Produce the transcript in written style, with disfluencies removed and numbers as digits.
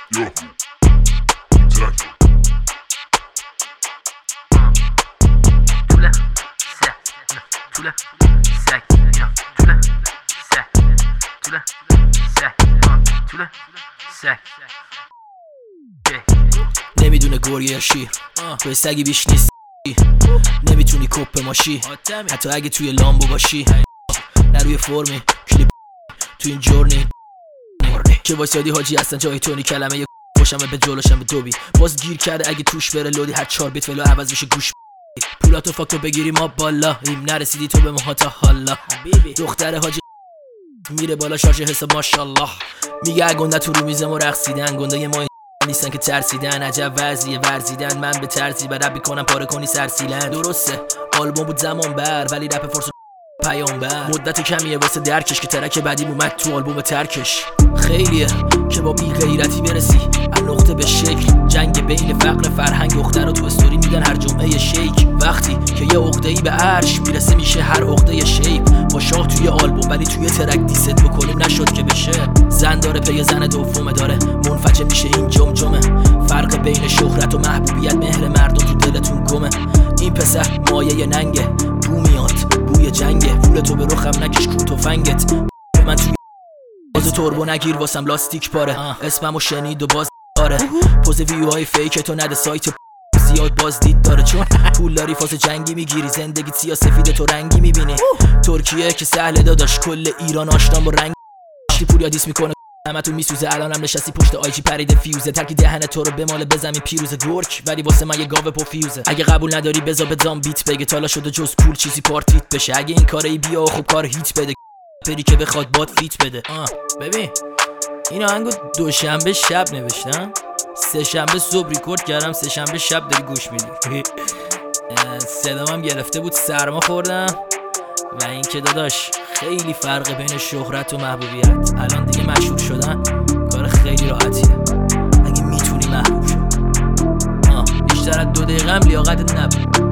Yo, trak. Tule sek, tule sek, tule sek, tule sek, tule sek. نمیدونه گرگه یا شیر توی سگی بیش نیست نمیتونی کپ ماشی حتی اگه توی لامبو باشی نه روی فرمی کلیپ توی این جورنی که وایسادی حاجی هستن جای تونی کلمه باشم به جلوشم به دوبی باز گیر کرده اگه توش بره لودی هر 4 بیت فلو عوض میشه گوش پولاتو فاکتو بگیری ما بالا این نرسیدی تو به موها تا حالا دختر حاجی میره بالا شارژ حساب ماشاءالله میگه گنده تو رو میزم و رقصیدن گنده ما نیستن که ترسیدن عجب وضعیه ورزیدن من به ترزی و رب میکنم پاره کنی سرسیلن درسته آلبوم بود زمان بر ولی رپ فارس پیامبر مدت کمیه واسه درکش که ترک بعدیم اومد تو آلبوم ترکش خیلیه که با بی غیرتی برسی از نقطه به شکل جنگ بین فقر فرهنگ دخترها تو استوری میدن هر جمعه شیک وقتی که یه عقده‌ای به عرش میرسه میشه هر عقده شیپ با شاه توی آلبوم ولی توی ترک دیست بکنیم نشد که بشه زن داره پی زن دومه داره منفجر میشه این جمجمه فرق بین شهرت و محبوبیت مهر مردم تو دلتون گمه این پسر مایه ننگه بو میاد بوی جنگه پول تو به رخم نکش کو تفنگت من توی باز توربو نگیر واسم لاستیک پاره اسممو شنید و باز آره پوز ویوهای فیک تو نده سایت زیاد بازدید داره چون پول داری فاز جنگی میگیری زندگی سیاسفید تو رنگی میبینی ترکیه که سهله داداش کل ایران آشنا با رنگ پول یادیس میکنه همتون میسوزه الانم نشستی پشت آیجی پرید فیوزه ترکی دهن تو رو بماله بزنی پیروز گرگ ولی واسه من یه گاو پوفیوزه اگه قبول نداری بذار بدام بیت بگه تالا شده جز پول چیزی پارتیت بشه اگه این کاری بیا خب کار هیت بده پری که بخواد باد فیت بده ببین این آهنگو دوشنبه شب نوشتم سه شنبه صبح ریکورد کردم سه شنبه شب داری گوش میدی صدام هم گرفته بود سرما خوردم و اینکه داداش خیلی فرق بین شهرت و محبوبیت الان دیگه مشهور شدن کار خیلی راحتیه اگه میتونی محبوب شو بیشتر از 2 دقیقه هم لیاقت نبود